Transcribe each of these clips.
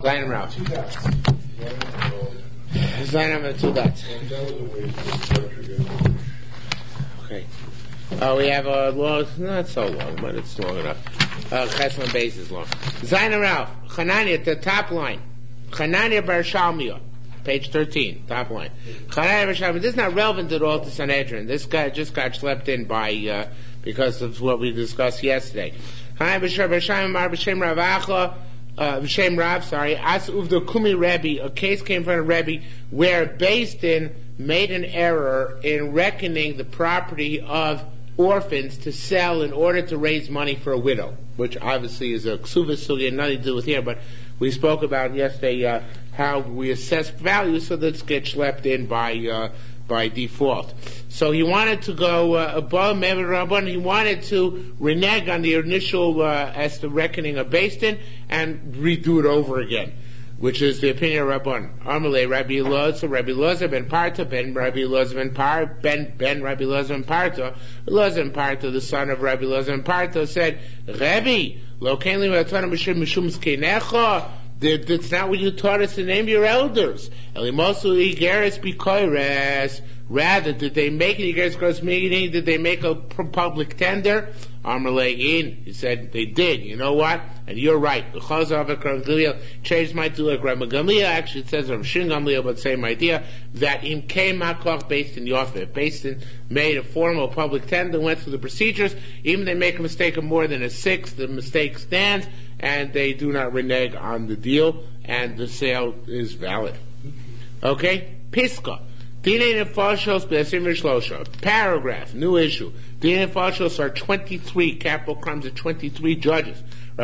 Zayin Ralph. Zayin Ralph, two dots. Okay. We have a long, not so long, but it's long enough. Chesman base is long. Zayin Ralph, Chananya, the top line. Chananya bar Shalmiah, page 13, top line. Chananya bar Shalmiah, this is not relevant at all to Sanhedrin. This guy just got schlepped in by, because of what we discussed yesterday. Chananya bar Shalmiah, B'Shem Rav Acha, B'Shem Rav, As Uvda Kumi Rebbe, a case came from a Rebbe where Beis Din made an error in reckoning the property of orphans to sell in order to raise money for a widow, which obviously is a ksuvah sugya, nothing to do with here, but we spoke about yesterday how we assess value, so let's get schlepped in by default. So he wanted to go above Mevid Rabban, he wanted to renege on the initial as to reckoning of Beis Din and redo it over again, which is the opinion of Rabban. Amalei Rabbi Elazar, Rabbi Elazar ben Parta, ben Rabbi Elazar ben Rabbi Elazar ben Parta, Elazar ben Parta, the son of Rabbi Elazar ben Parta, said, Rabbi, lo kein li v'atana mishum zkenecha, that's not what you taught us to name your elders. Elimosu igeres b'koires. Rather, did they make an igeres b'koires meeting? Did they make a public tender? Amalei in. He said, they did. You know what? And you're right. The Chazal of Gamliel changed my to like Rabbi Gamliel. Actually, it says Rav Shin Gamliel, but same idea, that in came Makoch based in Yofeh. Based in made a formal public tender, went through the procedures. Even they make a mistake of more than a sixth, the mistake stands, and they do not renege on the deal, and the sale is valid. Okay? Piska. Dinei Nefashos B'Esim V'Shlosha. Paragraph, new issue. Dinei Nefashos are 23, capital crimes of 23 judges.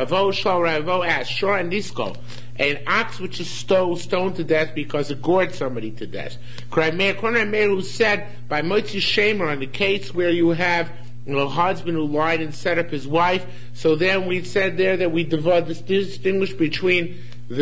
Ravo asked, Shor and Nisko, an ox which is stoned to death because it gored somebody to death. Korah Meir, who said, by Motzi Shemer, on the case where you have a husband who lied and set up his wife, so then we said there that we distinguish between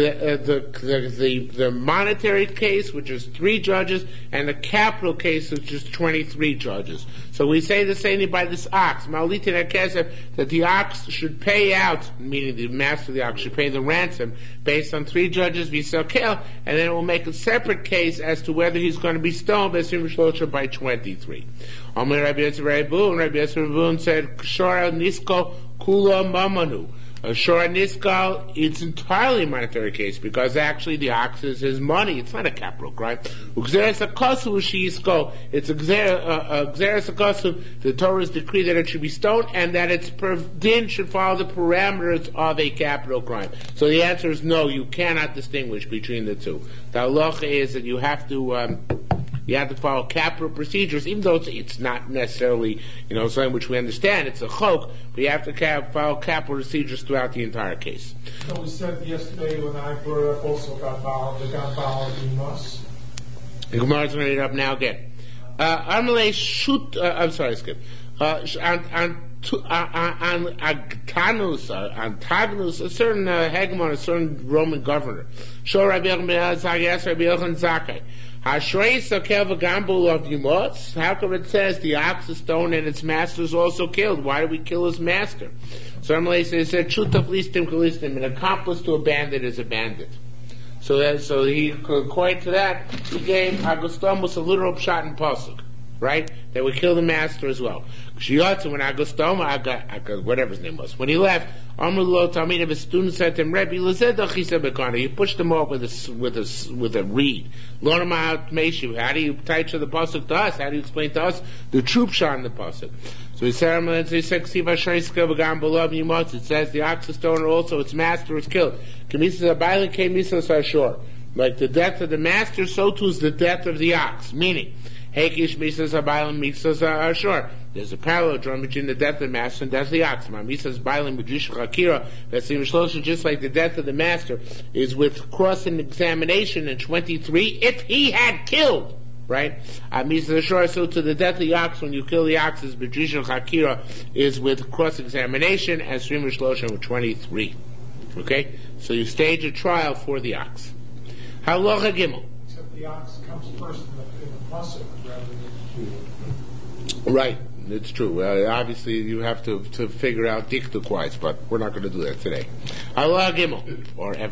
the monetary case, which is 3 judges, and the capital case, which is 23 judges. So we say the same thing by this ox, that the ox should pay out, meaning the master of the ox should pay the ransom based on 3 judges, Visakel, and then it will make a separate case as to whether he's going to be stoned by 23. Rabbi Yisrael said, Shora Nisko Kula Mamanu. Shor Niskal, it's entirely a monetary case because actually the ox is his money. It's not a capital crime. It's Xeris Akosu. The Torah's decree that it should be stoned and that its din should follow the parameters of a capital crime. So the answer is no, you cannot distinguish between the two. The halacha is that you have to follow capital procedures, even though it's not necessarily, something which we understand. It's a chok, but you have to follow capital procedures throughout the entire case. So we said yesterday when I brought up also the Gambal Dimas. The Gemara's going to read it up now again. I'm sorry, skip. Antagonus, a certain hegemon, a certain Roman governor. Shor Rabbi Yochanan Zakkai. How come it says the ox is stoned and its master is also killed? Why do we kill his master? So Amalei said, "Chutaf listim kalistim." An accomplice to a bandit is a bandit. So he, according to that, he gave Agostomus a literal pshat and pasuk, right? That would kill the master as well. When Agostoma, whatever his name was, when he left, Amrullah Talmid of his student said to him, Rebbe, he pushed him off with a reed. How do you tie to the pasuk to us? How do you explain to us the true pshat in the pasuk? So he said, it says the ox is stoned also its master is killed. Like the death of the master, so too is the death of the ox. Meaning, there's a parallel drawn between the death of the master and death of the ox. Just like the death of the master is with cross-examination in 23, if he had killed, right? So to the death of the ox, when you kill the ox, is B'Jishal Chakira, is with cross-examination, and Srim Shloshim with 23. Okay? So you stage a trial for the ox. Halacha Gimel. Except the ox comes first in the pasuk rather than... Right. It's true. Obviously, you have to figure out diktuk-wise, but we're not going to do that today. Allah Gimel, or ever.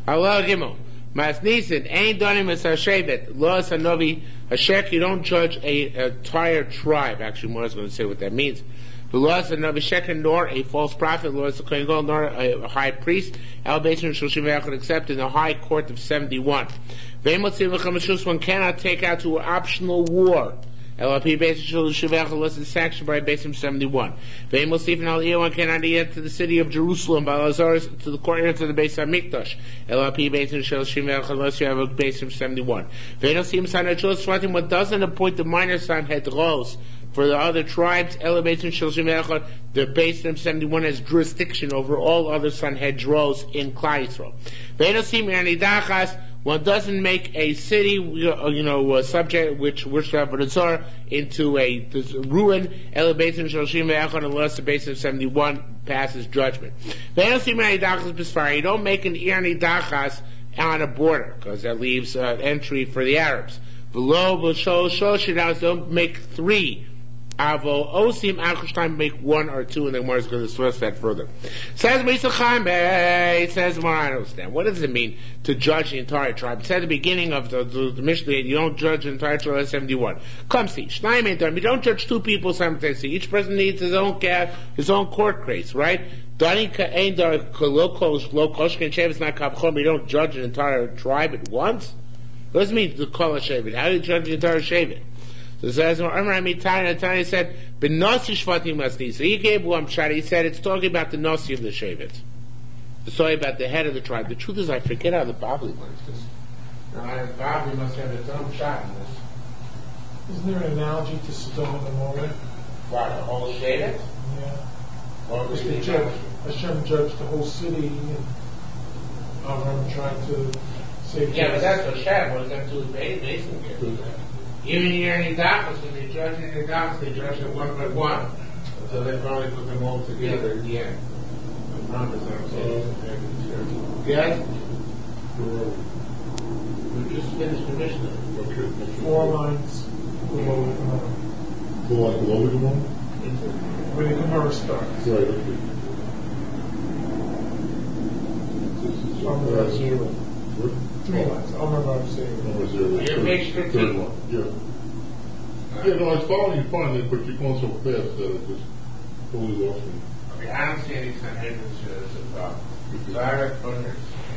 Allah Gimel. Masnisin, ain't done him as Hashevet, Los Hanovi, Hashek, you don't judge an entire tribe. Actually, more is going to say what that means. The laws of Hanovi Sheken, nor a false prophet, laws of Kohen Gadol, nor a high priest, Elevation Shoshim V'echad, except in the high court of 71. One cannot take out to an optional war. LRP basis Shuvach was sanctioned by Basim 71. One cannot enter to the city of Jerusalem by Lazarus to the courtyard to the base of Mikdash. LRP basis Shuvach unless you have a Basim 71. One doesn't appoint the minor son Hedros for the other tribes. Elevation Shuvach, the Basim 71 has jurisdiction over all other son Hedros in Klal Yisrael. One doesn't make a city, a subject which worship Avodah into a ruin. Unless the base of 71 passes judgment. You don't make an Ir Nidachas on a border because that leaves entry for the Arabs. Below, don't make 3. Avo Osim Achushtaim make 1 or 2, and then one is going to stress that further. Says Misal Chaim, it says more. I don't understand. What does it mean to judge the entire tribe? It said at the beginning of the Mishnah, you don't judge the entire tribe. 71. Come see, Shnaim ain't done. You don't judge 2 people simultaneously. Each person needs his own court case, right? You don't judge an entire tribe at once. What does it mean to call a Shevet? How do you judge the entire Shevet? So it says, Tanya said, "B'nasi shvatim masni." So he gave one shot. He said it's talking about the nasi of the shevet. It's talking about the head of the tribe. The truth is, I forget how the Bavli learns this. Now, the Bavli must have its own shot in this. Isn't there an analogy to Sodom and Gomorrah? What, the whole shevet? Yeah. Or Hashem judged the whole city, and Avram trying to save. Yeah, but that's what Hashem. What does that do with Mason here? Even here in Nidachos, when they judge in Nidachos, they judge it 1 by 1. So they probably put them all together in the end. Yes? We just finished the Mishnah. 4 lines below the Gemara. 4 lines below the Gemara? Where the Gemara starts. Right, okay. On the 0. 3 lines. I'll remember what I'm saying. Number 0. You're page 15. Third one, yeah. Yeah, no, I was following you fine, but you're going so fast that it just totally lost me. Okay, I don't see any Sanhedrin as a problem. Direct owners.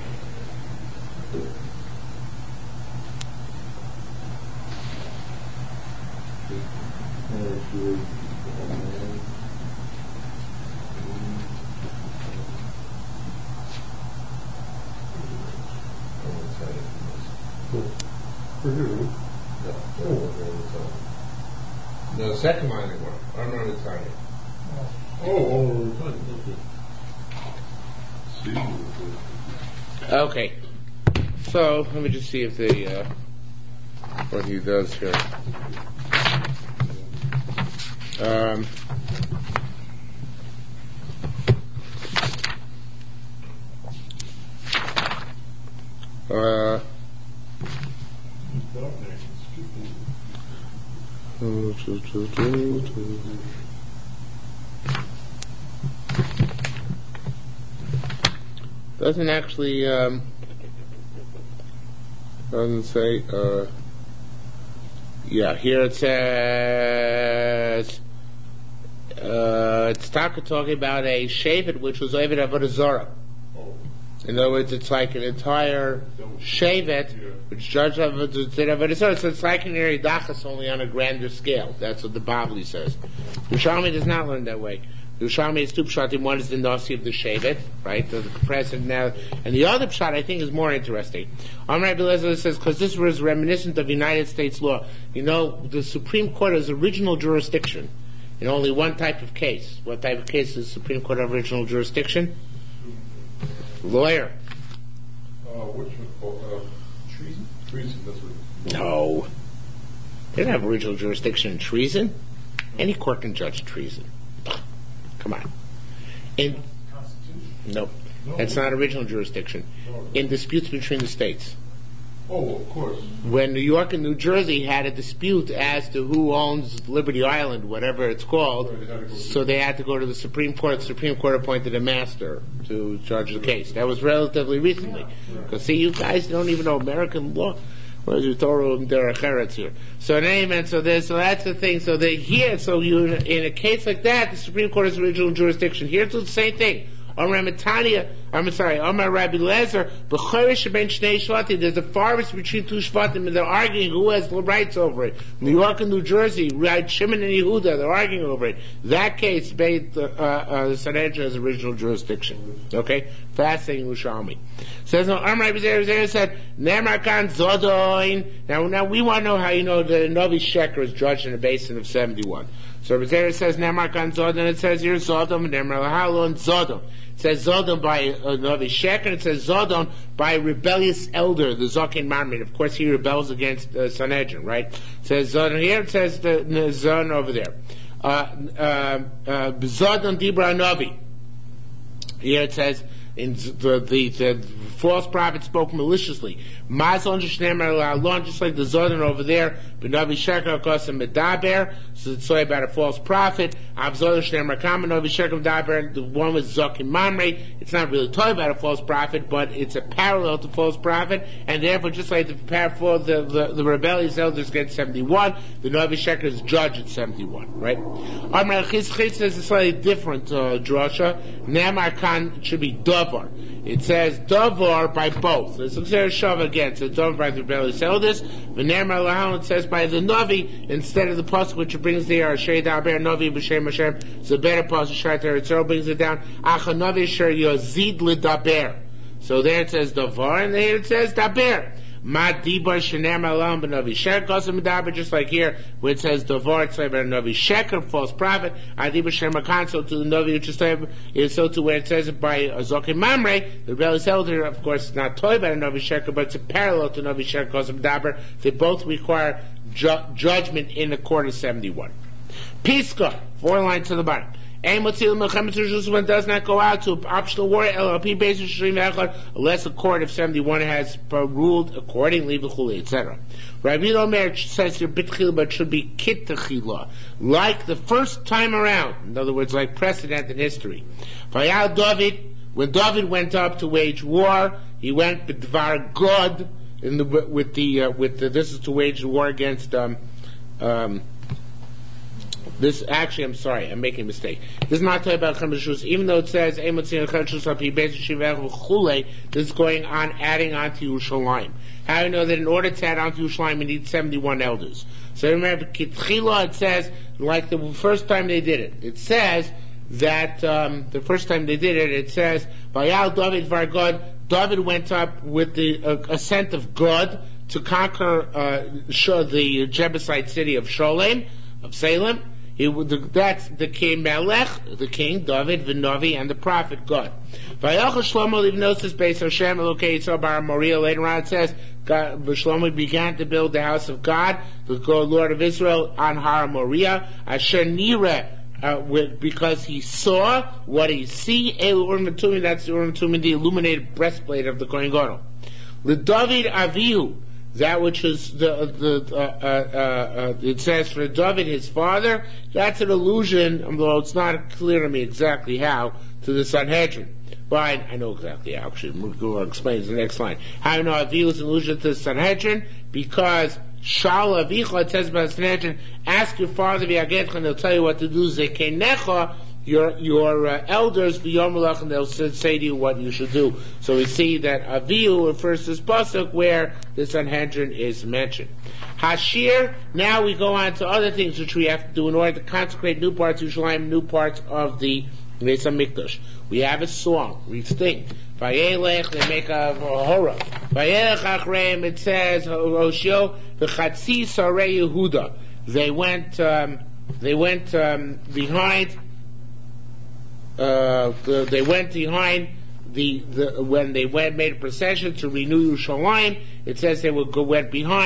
No, the second line they work. I don't know the time. Okay. Okay. So let me just see if the what he does here. Doesn't actually doesn't say yeah, here it says it's talking about a shevet which was Ovid Avodah Zarah. In other words, it's like an entire shevet which judged Avodah Zarah. So it's like an Eridachas only on a grander scale. That's what the Bavli says. Yerushalmi does not learn that way. Yerushalmi is 2 pshatim. One is the nasi of the shevet, right? The present now, and the other pshat I think is more interesting. Amar Abelezer says because this was reminiscent of United States law. You know, the Supreme Court has original jurisdiction in only one type of case. What type of case is the Supreme Court have original jurisdiction? Lawyer. Treason? Treason, that's what it is. No. They don't have original jurisdiction in treason. Any court can judge treason. Come on. Constitution. Nope. That's not original jurisdiction. In disputes between the states. Oh, of course. When New York and New Jersey had a dispute as to who owns Liberty Island, whatever it's called, so they had to go to the Supreme Court. The Supreme Court appointed a master to judge the case. That was relatively recently. Because see, you guys don't even know American law. Where's your Torah and Derech Eretz here? So in any event, so that's the thing. So they here, so you in a case like that, the Supreme Court is original jurisdiction. Here's the same thing. Omar Rabbi Lezer, there's a forest between two Shvatim, and they're arguing who has the rights over it. New York and New Jersey, right? Shimon and Yehuda, they're arguing over it. That case made the Sanhedrin as original jurisdiction. Okay? Fascinating Yerushalmi. Says, Omar Rabbi Lezer said, Nemar Kan Zodoin. Now we want to know how you know that Novi Sheker is judged in a basin of 71. So Rabbi Lezer says, Nemar Kan Zodon, it says here Zodom, Nemar Lahalon Zodom. It says Zodon by Novi Sheker, and it says Zodon by a rebellious elder, the Zokin Marmid. Of course, he rebels against Sanhedrin, right? It says Zodon here, it says the Zodon over there. Zodon Dibra Novi. Here it says, in the false prophet spoke maliciously. Mazon Shnemer, just like the Zodon over there, but Novi Sheker Kosim Medaber, so it's about a false prophet. Abzodon Shnemer Kam, Novi Sheker Medaber, the one with Zokim Mamre. It's not really talking about a false prophet, but it's a parallel to false prophet, and therefore, just like the rebellious elders get 71, the Novi Sheker is judged at 71, right? Amar Chizchitz is a slightly different drasha. Nemar Kan should be Davar. It says Davar by both. It's a shove again. So Davar by the rebellious elders. V'nemar Lahal, it says by the Navi instead of the pasuk which brings the Asher Daber Navi b'Shem Hashem. It's a better pasuk. Shater Yitzro brings it down. Acha Navi Sher Yozid L'Daber. So there it says Davar, and there it says Daber. Ma dibar shenem alam b'Navi Sheker kosim medaber, just like here where it says Davar, it's like Navi Sheker, false prophet. Adibar shenem akan, so to the Navi which is so to where it says it by Zokim Mamre, the rebellious elder. Of course, it's not toy by Navi Sheker, but it's a parallel to Navi Sheker kosim medaber. They both require judgment in the court of 71. Piska, 4 lines to the bottom. One does not go out to optional war unless a court of 71 has ruled accordingly, etc. Rabbi Omer says here bitchila, but should be kittachila, like the first time around. In other words, like precedent in history. Vayal David, when David went up to wage war, he went b'dvar God with the this is to wage war against this actually, I'm sorry, I'm making a mistake. This is not talking about Chemishus, even though it says this is going on, adding on to Yerushalayim. How do you know that in order to add on to Yerushalayim, we need 71 elders? So remember, Kitchila, it says, like the first time they did it. It says that the first time they did it, it says, Vayal David var God, David went up with the ascent of God to conquer the Jebusite city of Sholem, of Salem. That's the king Melech, the king David, the Navi, and the prophet God. Vayachal Shlomo livnosis beis Hashem Elokei Yitzhak bar Moriah. Later on it says Shlomo began to build the house of God, the Lord of Israel, on Har Moriah. Asher Nireh, because he saw what he see. Elu Urim Tumim. That's the Urim Tumim, the illuminated breastplate of the Kohen Gadol. LeDavid Avihu. That which is it says for David his father, that's an allusion, although it's not clear to me exactly how, to the Sanhedrin. But I know exactly how, actually. Mullah explains the next line. How do you know Avihu is an allusion to the Sanhedrin? Because Shal Avicha, it says about the Sanhedrin, ask your father, and they'll tell you what to do. Zekenecha, your elders, and they'll say to you what you should do. So we see that Avihu refers to this pasuk where the Sanhedrin is mentioned. Hashir, now we go on to other things which we have to do in order to consecrate new parts of Yerushalayim, new parts of the Beis HaMikdash. We have a song, we sing. Vayelech, they make a horror. Vayelech achreim, it says, Hoshio, v'chatzi sarei Yehuda. They went behind when they made a procession to renew Yerushalayim. It says they went behind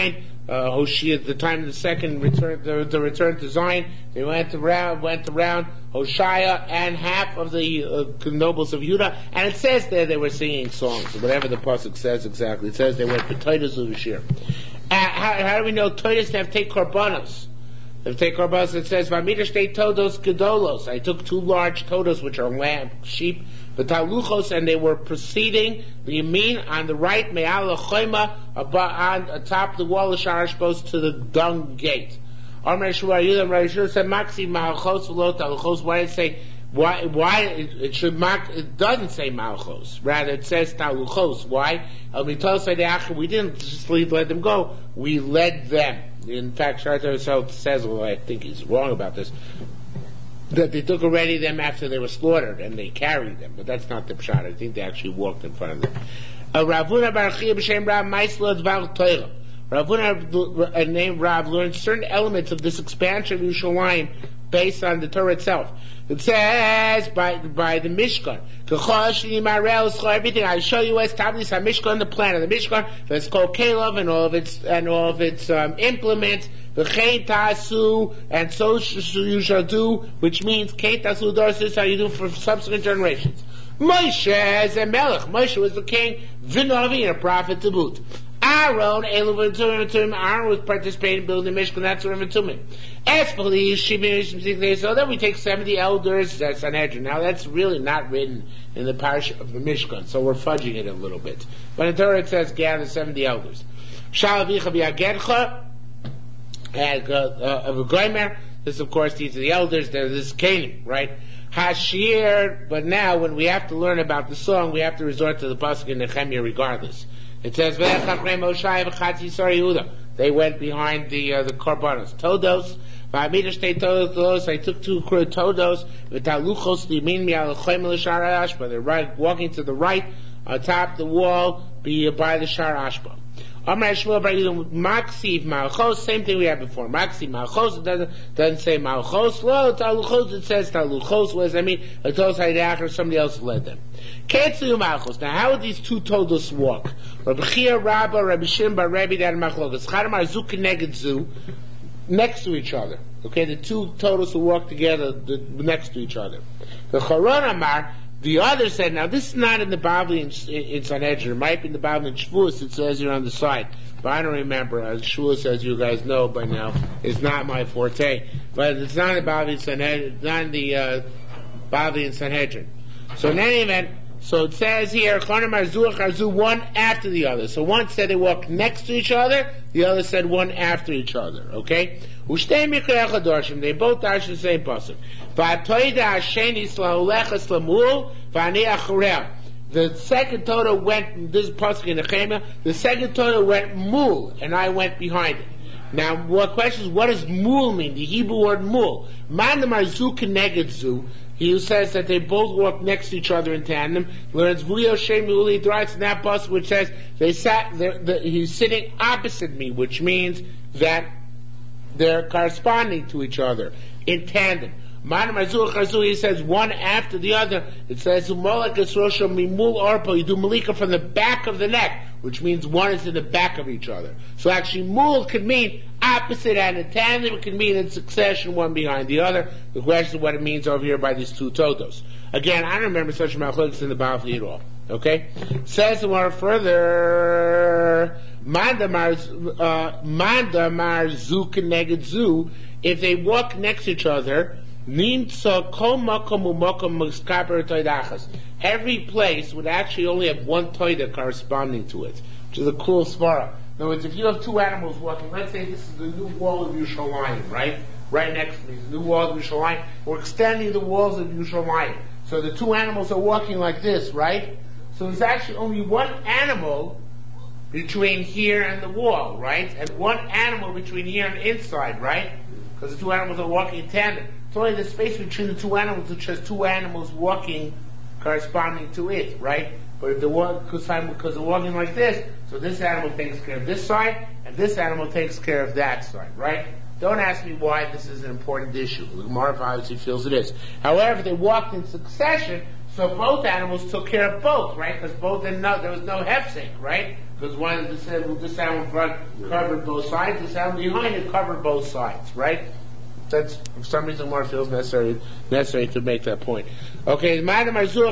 Hoshea, at the time of the second return, the return to Zion, they went around Hoshea and half of the nobles of Judah, and it says there they were singing songs, whatever the pasuk says exactly. It says they went b'toidos u'v'shir. How do we know toidos have take korbanos? If take korbanos, it says v'amidash te todos gedolos. I took 2 large todos, which are lamb, sheep, v'taluchos, and they were proceeding the yamin on the right, me'al l'choima, on atop the wall of Shar Hashbos to the dung gate. Amar Shmuel Yudah Rishur said Maxi Malchos v'lo taluchos. Why did it say? Why it should it doesn't say Malchos, rather it says taluchos. Why? We didn't just let them go. We led them. In fact, Shartar says, well, I think he's wrong about this, that they took already them after they were slaughtered and they carried them, but that's not the pshat. I think they actually walked in front of them. Ravuna Bar Chia b'shem Rav Maisla Dvar Torah. Ravuna named Rav learned certain elements of this expansion of Yerushalayim based on the Torah itself. It says by the Mishkan, everything I show you as Tablis HaMishkan, the plan of the Mishkan. It's called Caleb and all of its implements. V'chein tasu, and so you shall do, which means Kein tasu doris is how you do for subsequent generations. Moshe is a melech. Moshe was the king. V'navi, and a prophet to boot. Aaron, Aaron was participating in building the Mishkan. That's what we're as for the Shimon, so then we take 70 elders. That's Sanhedrin. Now that's really not written in the parish of the Mishkan, so we're fudging it a little bit. But in Torah it says gather 70 elders. Shalavicha b'yagercha, and of a goymer. This, of course, these are the elders. This is Canaan, right? Hashir. But now, when we have to learn about the song, we have to resort to the pasuk in Nehemiah regardless. It says, they went behind the korbanos. Todos, I took 2 todos, but they're walking to the right, atop the wall, by the Shar Ashba. Maksiv Malchos, same thing we had before. Maksiv Malchos, it doesn't say Malchos. Lo, Taluchos, it says Taluchos. What does that mean? Atos Haidach, somebody else led them. Ketsu Malchos. Now, how would these 2 todos walk? Rabbi Chia, Rabba, Rabbi Shimon, Bar Rebbe, Dan Machlokas. Chadamar Zu Keneged Zu, next to each other. Okay, the 2 todos will walk together next to each other. The Charon Amar, the other said, now this is not in the Bavli in Sanhedrin, it might be in the Bavli in Shavuos, it says here on the side, but I don't remember, as Shavuos, as you guys know by now, is not my forte, but it's not in the Bavli in Sanhedrin, it's not in the Bavli in Sanhedrin. So in any event, so it says here, one after the other. So one said they walked next to each other, the other said one after each other, okay? They both darshan the same pasuk. The second Torah went, this is pasuk in Nehemiah, the second Torah went mul, and I went behind it. Now, what question is, what does mul mean? The Hebrew word mul. Mandamar zu keneged zu. He says that they both walk next to each other in tandem. Learns Vuyo Shem Uli writes in that pasuk which says he's sitting opposite me, which means that they're corresponding to each other in tandem. He says one after the other. It says you do malika from the back of the neck, which means one is in the back of each other. So actually mul could mean opposite and in tandem. It could mean in succession, one behind the other. The question is what it means over here by these 2 todos. Again, I don't remember such a machlokes in the Bavli at all. Okay? Says more further, Mandamar zu keneged zu, if they walk next to each other, every place would actually only have 1 toida corresponding to it, which is a cool svara. In other words, if you have 2 animals walking, let's say this is the new wall of Yerushalayim, right? Right next to me is the new wall of Yerushalayim. We're extending the walls of Yerushalayim. So the 2 animals are walking like this, right? So there's actually only 1 animal between here and the wall, right? And 1 animal between here and inside, right? Because the 2 animals are walking in tandem. It's only the space between the 2 animals which has 2 animals walking corresponding to it, right? But if because they're walking like this, so this animal takes care of this side, and this animal takes care of that side, right? Don't ask me why this is an important issue. The Gemara obviously feels it is. However, they walked in succession, so both animals took care of both, right? Because there was no hefsek, right? Because one of the sound in front covered both sides, the sound behind it covered both sides, right? That's, for some reason, more feels necessary to make that point. Okay, Madam Arzu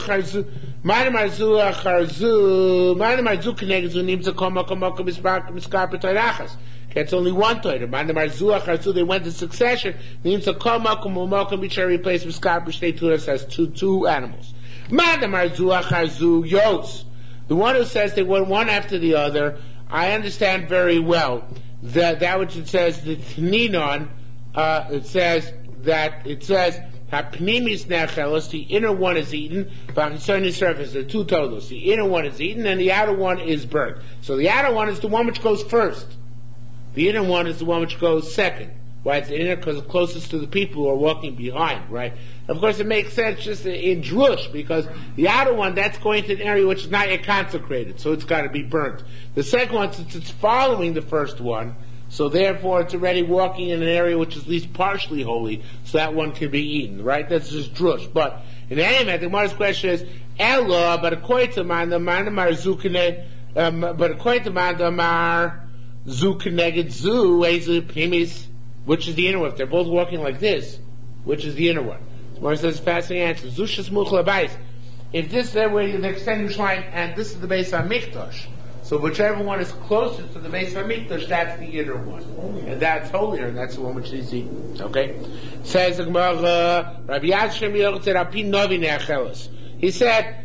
Kenegzu Nimza Koma Miskar Petarachas. It's only one Torah. Madam Arzu Acharzu, they went in succession. Nimza Koma Kumomokum Bichar replaced Miskar Peshtei Turas has two animals. Madam Arzu Acharzu Yos. The one who says they went one after the other, I understand very well that which it says, the Tninon, it says Hapnimis Nechelos, the inner one is eaten, Vachitzon surface, the two totals. The inner one is eaten and the outer one is burnt. So the outer one is the one which goes first. The inner one is the one which goes second. Why it's the inner? Because it's closest to the people who are walking behind, right? Of course, it makes sense just in drush, because the outer one, that's going to an area which is not yet consecrated, so it's got to be burnt. The second one, since it's following the first one, so therefore it's already walking in an area which is at least partially holy, so that one can be eaten, right? That's just drush. But in any event, the Gemara's question is, Ella, but according to Mandamar Zukene, but according to Mandamar Zukeneged Zu, Pnimis, which is the inner one? If they're both walking like this, which is the inner one? The Gemara says, fascinating answer. Zushas Muchla Bais. If this is where you extend Yerushalayim, and this is the Beis HaMikdash, so whichever one is closest to the Beis HaMikdash, that's the inner one. And that's holier, and that's the one which is eaten. Okay? Says the Gemara, Rabbi Yad Shem Yochzer Alpi Novi Ne'achelos. He said,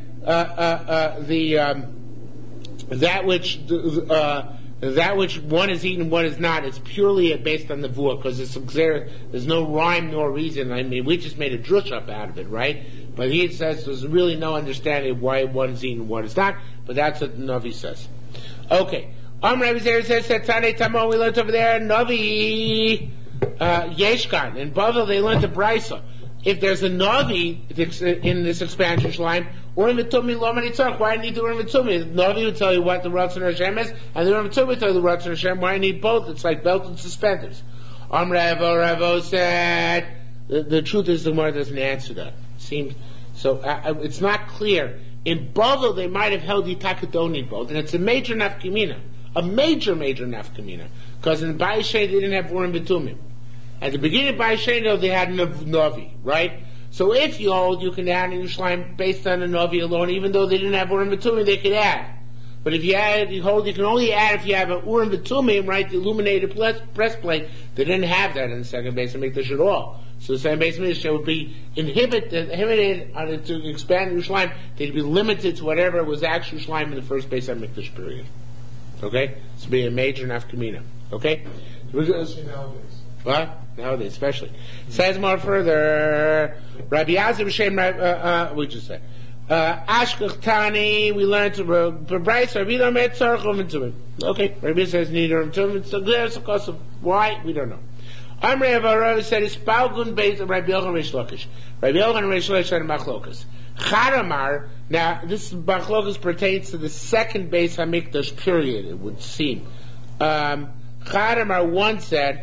that which one is eaten, one is not, it's purely based on the vua, because there's no rhyme nor reason. I mean, we just made a drush up out of it, right? But he says there's really no understanding of why one is eaten and one is not, but that's what the Navi says. Okay. Rabbi Zera says, Tane Tamon, we learned over there, Navi Yeshkan. In Bavel, they learned the Brisa. If there's a Navi in this expansion line, Urim v'Tumim lo manitzach. Why I need the Urim v'Tumim? The Navi will tell you what the Ratzon Hashem is, and the Urim v'Tumim will tell you the Ratzon Hashem. Why I need both? It's like belt and suspenders. Ravo said, the truth is the Gemara doesn't answer that. Seems so. It's not clear. In Bavel, they might have held Yitaka don't need both, and it's a major nafkamina, a major nafkamina, because in Bayeshe they didn't have Urim v'Tumim. At the beginning of Bayeshe, they had Navi, right? So if you hold, you can add in Yerushalayim based on a Navi alone, even though they didn't have Urim v'Tumim, they could add. But if you hold, you can only add if you have an Urim v'Tumim, right, the illuminated breastplate. They didn't have that in the second Beis HaMikdash at all. So the second Beis HaMikdash would be inhibited to expand Yerushalayim. They'd be limited to whatever was actual Yerushalayim in the first Beis HaMikdash period. Okay? This would be a major nafkamina. Okay? Especially nowadays. What? Nowadays, especially. Says more further, Rabbi Yazir B'Shem, we just said, Ashkech Tani, we learned to B'Brais, Rabbi Yidam Et Tzarech Urim V'Tumim. Okay, Rabbi says, need Urim V'Tumim, so there's a cause of why, we don't know. Amrei Avarovi said, it's Palgun Beit of Rabbi Yochanan Reish Lakish. Rabbi Yochanan Reish Lakish had a machlokas. Charamar, now this machlokas pertains to the second Beis HaMikdash period, it would seem. Charamar once said,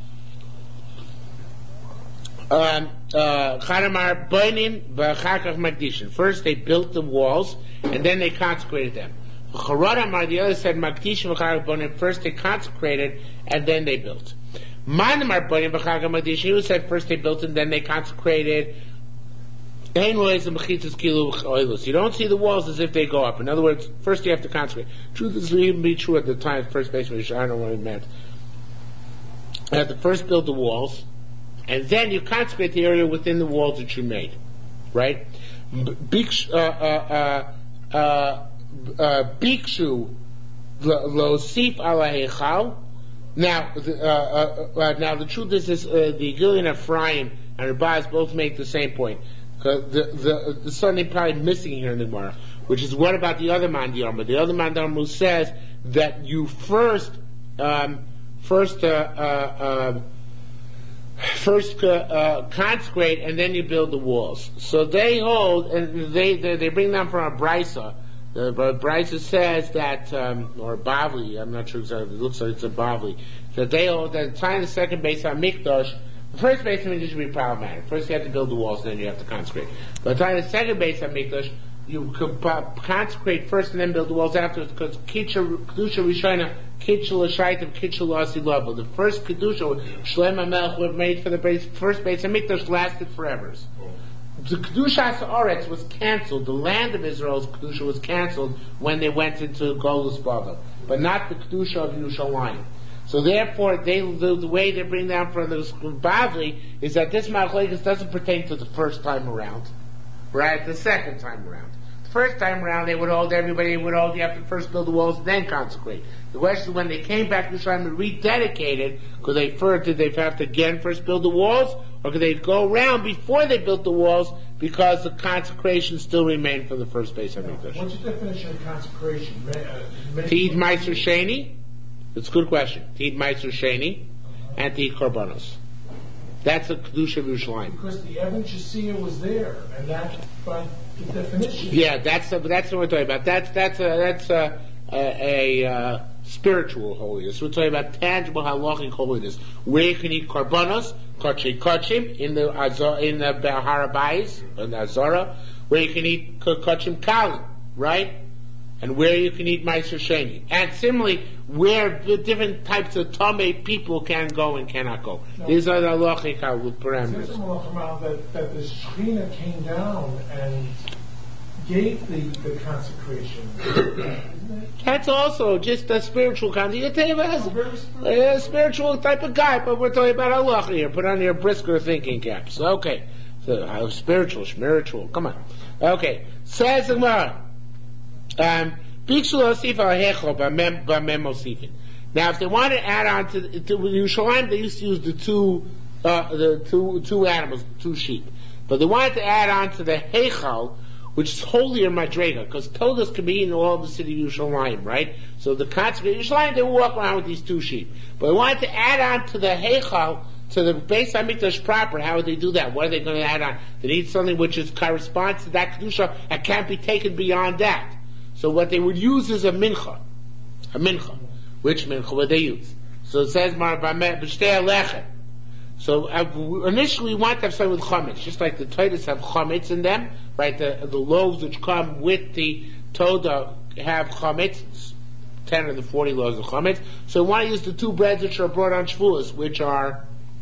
Charamar Boinin B'Chakach Magdishin. First they built the walls, and then they consecrated them. Charamar, the other said Magdishin B'Chakach Boinin. First they consecrated, and then they built. Manamar Boinin B'Chakach Magdishin, who said first they built and then they consecrated. You don't see the walls as if they go up. In other words, first you have to consecrate. Truth is even be true at the time of first Beis HaMikdash. I don't know what it meant. You have to first build the walls, and then you consecrate the area within the walls that you made, right? Bikshu lo sif ala heichal. Now the truth is this: the Gillian Ephraim and Rabaz both make the same point. The something probably missing here in the Gemara, which is what about the other man Diyarma? The other man Diyarma says that you first consecrate and then you build the walls. So they hold, and they bring down from a brisa. The brisa says that, or Bavli, I'm not sure exactly. It looks like it's a Bavli. That they hold that at the time of the second Beis HaMikdash, the first Beis HaMikdash should be problematic. First you have to build the walls, then you have to consecrate. But at the time of the second Beis HaMikdash, you could consecrate first and then build the walls afterwards, because Kedusha Rishona, Kedusha L'Shaitim, Kedusha L'Asi Lavo. The first Kedusha, Shlomo HaMelech, were made for the first Beis HaMikdash, lasted forever. The Kedushas Haaretz was cancelled. The land of Israel's Kedusha was cancelled when they went into Golus Bavel, but not the Kedusha of Yerushalayim. So therefore, the way they bring down from the Bavli is that this Machlekes doesn't pertain to the first time around, right? The second time around. The first time around, they would hold everybody, you have to first build the walls, then consecrate. The question is when they came back to Yerushalayim and rededicated, because did they have to again first build the walls, or could they go around before they built the walls because the consecration still remained for the first Beis HaMikdash? What's your definition of consecration? Teed Meiser Sheni? That's a good question. Teed Meiser Sheni and Teed Korbanos. That's the Kedusha of Yerushalayim. Because the Evan Shasiyah was there, and that's by the definition. Yeah, that's what we're talking about. That's a spiritual holiness. We're talking about tangible halachic holiness, where you can eat korbanos, kachim in the Harabais, in the Azara, where you can eat kachim kalim, right? And where you can eat Meiser Sheni. And similarly, where the different types of Tomei people can go and cannot go. No. These are the halachic parameters. There's that the Shekhinah came down and gave the consecration. That's also just a spiritual concept. You tell you about a spiritual type of guy, but we're talking about halacha here. Put on your Brisker thinking caps. Okay. So, spiritual. Come on. Okay. Says the Gemara. Now, if they want to add on to Yerushalayim, they used to use the two animals, two sheep. But they wanted to add on to the Heichal, which is holier Madrega, because Todas can be in all of the city of Yerushalayim, right? So the consecrated Yerushalayim, they would walk around with these two sheep. But they wanted to add on to the Heichal, to the Beis HaMikdash proper. How would they do that? What are they going to add on? They need something which corresponds to that Kedusha and can't be taken beyond that. So what they would use is a mincha. Which mincha would they use? So it says, so initially we want to have something with chametz, just like the Torahs have chametz in them, right? The loaves which come with the Todah have chametz, 10 of the 40 loaves of chametz. So we want to use the two breads which are brought on Shavuos, which are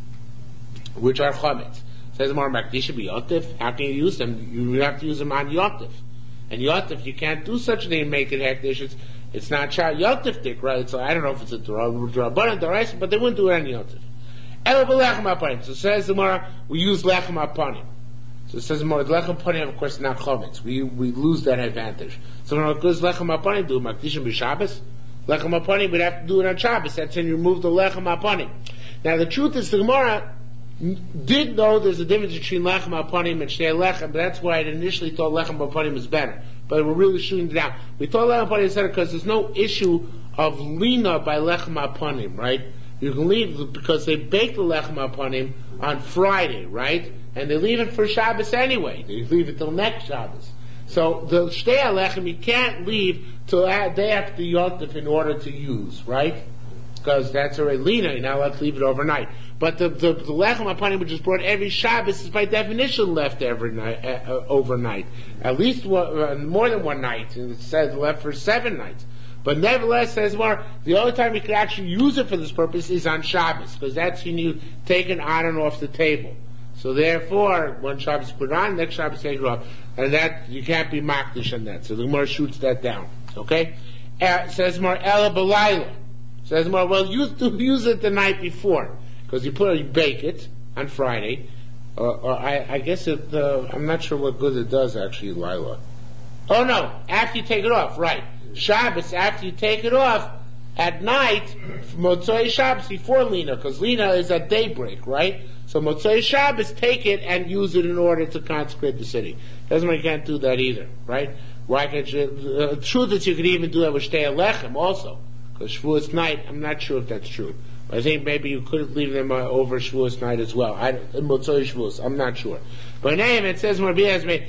chametz. Says Mar Makdisha be yotif. How can you use them? You have to use them on yotif. And yotif, you can't do such a thing and make it hektish. It's not yotif dik, right? So I don't know if it's a drabanan daraisa, but they wouldn't do it on yotif. Ela b'lechem apanim. So it says the Gemara, we use lechem apanim. So it says the Gemara, lechem apanim, of course, not chametz. We lose that advantage. So what does lechem apanim do? Makdishim b'Shabbos? Lechem apanim, we'd have to do it on Shabbos. That's when you remove the lechem apanim. Now the truth is, the Gemara did know there's a difference between lechem apanim and shnei lechem, but that's why I initially thought lechem apanim is better. But we're really shooting it down. We thought lechem apanim is better because there's no issue of lina by lechem apanim, right? You can leave because they bake the lechem apanim on Friday, right? And they leave it for Shabbos anyway. They leave it till next Shabbos. So the shtei lechem you can't leave till day after Yontif in order to use, right? Because that's already lina. You're not allowed to leave it overnight. But the lechem apanim which is brought every Shabbos is by definition left every night, overnight. At least more than one night. It says left for 7 nights. But nevertheless, says more, the only time you can actually use it for this purpose is on Shabbos, because that's when you take it on and off the table. So therefore, one Shabbos put it on, next Shabbos take it off. And that, you can't be makdish on that. So the Gemara shoots that down. Okay? Says more, Ela B'Laila. Says more, well, use it the night before. Because you bake it on Friday, I guess I'm not sure what good it does actually, Lila. Oh no, after you take it off, right. Shabbos, after you take it off, at night, Motzei Shabbos before Lina, because Lina is at daybreak, right? So Motzei Shabbos, take it and use it in order to consecrate the city. Doesn't mean you can't do that either, right? Why can't you? The truth is you could even do that with Shtei Lechem also, because Shavuos night, I'm not sure if that's true. I think maybe you could leave them over Shavuos night as well. Motzei Shavuos, I'm not sure. But name it says Rabbi Yezmi,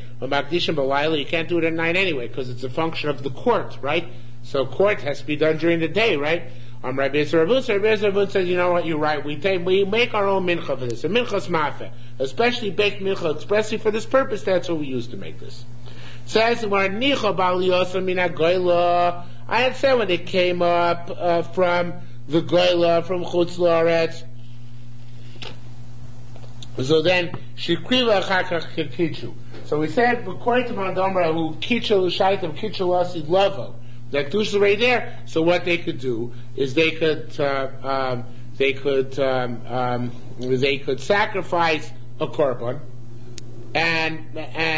you can't do it at night anyway, because it's a function of the court, right? So court has to be done during the day, right? Rabbi Yezmi says, you know what, you're right. We make our own mincha for this. A mincha's mafeh, especially baked mincha, especially for this purpose. That's what we use to make this. Says I had said when they came up from the Goyla, from Chutz La'aretz. So then, Shikriva Chakach Kichu. So we said, according to Mandomra, who Kichu Shaitam Kichu Asid Lavo, that Kedusha is right there. So what they could do is they could sacrifice a korban, and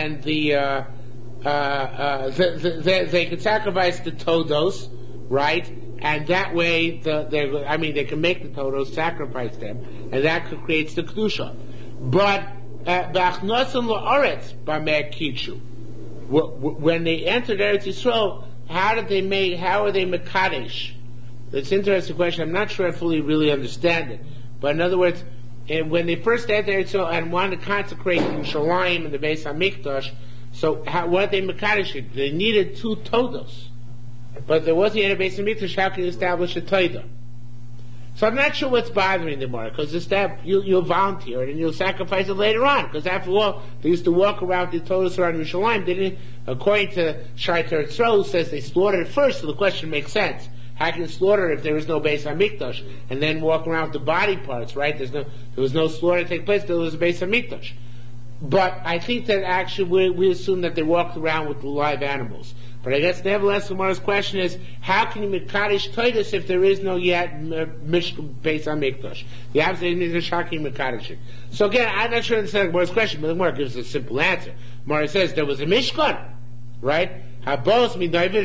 they could sacrifice the todos, right? And that way, they can make the todos, sacrifice them, and that creates the kedusha. But b'achnosim la'aretz b'meh kichu, when they entered Eretz Yisrael, how are they mekadesh? It's an interesting question. I'm not sure I fully really understand it. But in other words, when they first entered Eretz Yisrael and wanted to consecrate Yerushalayim and the Beis Hamikdash, so what they mekadesh? They needed 2 todos. But there wasn't yet a Beis Hamikdash. How can you establish a todah? So I'm not sure what's bothering them more, because you'll volunteer it and you'll sacrifice it later on. Because after all, they used to walk around the todos around Yerushalayim. They didn't, according to Shai Teretz Yisrael, who says they slaughtered it first. So the question makes sense. How can you slaughter it if there is no Beis Hamikdash and then walk around with the body parts? Right? There was no slaughter to take place. There was a Beis Hamikdash. But I think that actually we assume that they walked around with the live animals. But I guess nevertheless, the Gemara's question is, how can you mekadesh todos if there is no yet Beis Hamikdash? The opposite is how can you mekadesh it? So again, I'm not sure I understand the Gemara's question, but the Gemara gives a simple answer. The Gemara says there was a Mishkan, right? Habos minovid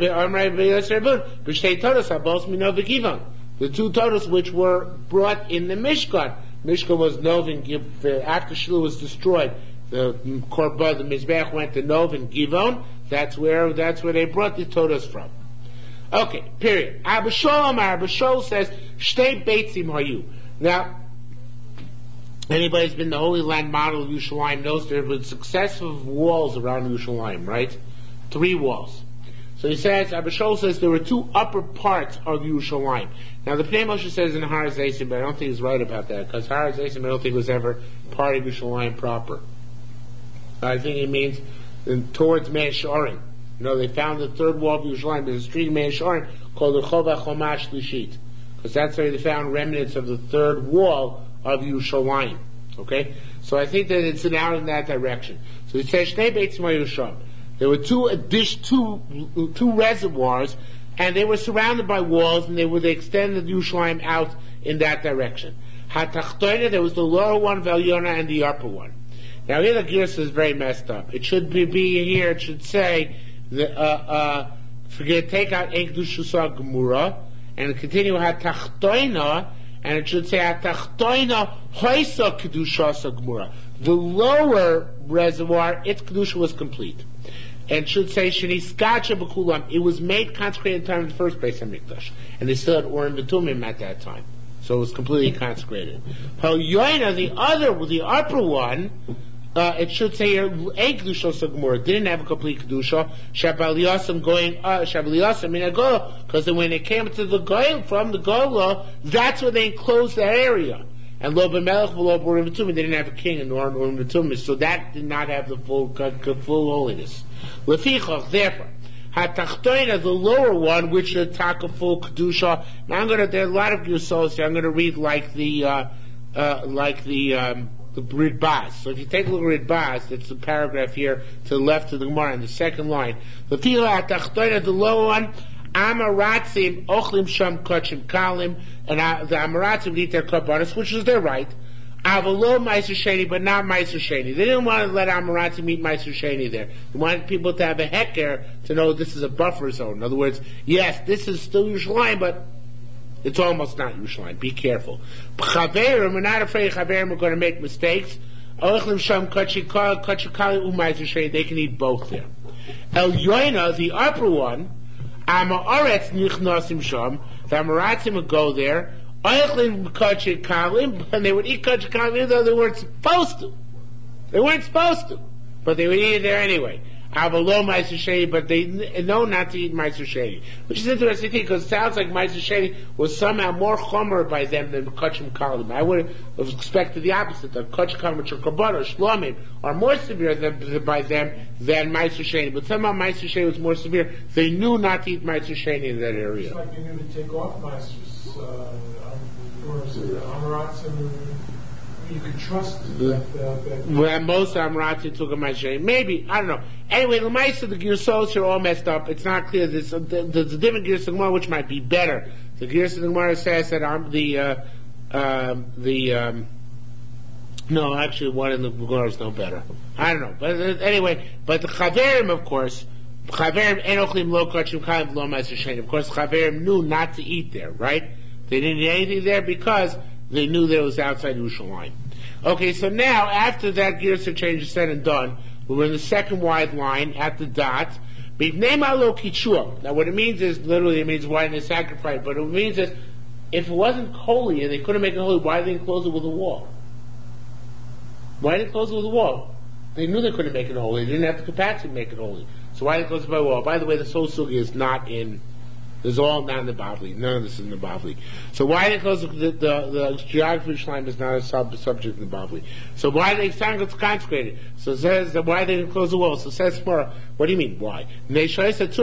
b'shtei todos habos minovid givon. The 2 todos which were brought in the Mishkan. Mishkan was Novin, after Shiloh was destroyed, the Korban, the Mizbeach went to Novin Givon. That's where they brought the todos from. Okay, period. Abba Shaul says, Shtei Beitzim Hayu. Now, anybody who's been the Holy Land model of Yerushalayim knows there were successive walls around Yerushalayim, right? 3 walls. So he says, Abba Shaul says there were 2 upper parts of Yerushalayim. Now the Pnei Moshe says in Har Zeisim, but I don't think he's right about that, because Har Zeisim I don't think was ever part of Yerushalayim proper. I think it means towards Mei Shorim. They found the 3rd wall of Yerushalayim. There's a street in Mei Shorim called the Chova Chomash Lishit, because that's where they found remnants of the 3rd wall of Yerushalayim. Okay, so I think that it's out in that direction. So it says Shnei Beitzim Yerushalayim. There were 2 reservoirs, and they were surrounded by walls, and they extended Yerushalayim out in that direction. HaTachtoina, there was the lower one, Velyona, and the upper one. Now here the Girsa is very messed up. It should be here. It should say, take out Ein Kedusha Gemura, and continue HaTachtoina, and it should say HaTachtoina Hoisa Kedusha Gemura. The lower reservoir, its Kedusha was complete. And should say Sheniskacha B'Kulam. It was made consecrated in time of the first Beis Hamikdash, and they still had Urim V'Tumim at that time, so it was completely consecrated. Yoina, the upper one, it should say here Ein Kedusha Gemura, didn't have a complete Kedusha. Shabaliyasam in a Gola, because when it came to the Gola from the Gola, that's where they enclosed that area. And Lo B'Melech V'Lo B'Urim V'Tumim, they didn't have a king in Urim V'Tumim, so that did not have the full holiness. Lefichach, therefore, HaTachtoina, the lower one, which is taka full kedusha. Now there are a lot of your souls here. I'm going to read like the Ridbaz. So if you take a look at Ridbaz, it's the paragraph here to the left of the Gemara in the second line. Lefichach HaTachtoina, the lower one, Amaratzim ochlim sham kachim kalim, and the Amaratzim eat their korbanos, which is their right. Avalo Meiser Sheni, but not Meiser Sheni. They didn't want to let Amaratzim eat Meiser Sheni there. They wanted people to have a heker to know this is a buffer zone. In other words, yes, this is still Yerushalayim, but it's almost not Yerushalayim. Be careful. Chaverim, we're not afraid Chaverim are going to make mistakes. Ochlim sham kachim kalim u'Meiser Sheni. They can eat both there. El Yoina, the upper one, Amaretz nichnasim sham. The Amaratzim would go there. And they would eat kachik kalim even though they weren't supposed to. They weren't supposed to, but they would eat it there anyway. Avalo Meiser Sheni, but they know not to eat Meiser Sheni. Which is interesting because it sounds like Meiser Sheni was somehow more chomer by them than Kachim Kalim. I would have expected the opposite, that Kachim Kalim, Kabbat, or Shlomim are more severe by them than Meiser Sheni. But somehow Meiser Sheni was more severe. They knew not to eat Meiser Sheni in that area. It's like they knew to take off Meisers, Amarats, and you could trust that. Well, most Amarati took a Meiser. Maybe, I don't know. Anyway, the Meiser, the Girsos are all messed up. It's not clear. There's a different Girs of the Gemara which might be better. The Girs of the Gemara says that no, actually, one in the Gemara is no better. I don't know. But anyway, but the Chaverim, of course, Chaverim enochlim lo kachim kaim lo Meiser Sheni. Of course, Chaverim knew not to eat there, right? They didn't eat anything there because they knew that it was outside Yerushalayim. Okay, so now, after that Girsa change is said and done, we're in the second wide line at the dot. Now what it means is, literally it means why didn't they sacrifice, but it means is, if it wasn't holy and they couldn't make it holy, why didn't they close it with a wall? Why did they close it with a wall? They knew they couldn't make it holy, they didn't have the capacity to make it holy. So why did they close it by a wall? By the way, the Sol Sugi is not in, there's all not in the Bavli. None of this is in the Bavli. So why they close the geography of Yerushalayim is not a subject in the Bavli. So why they consecrated? So it says that why they didn't close the wall. So it says more. What do you mean? Why? That's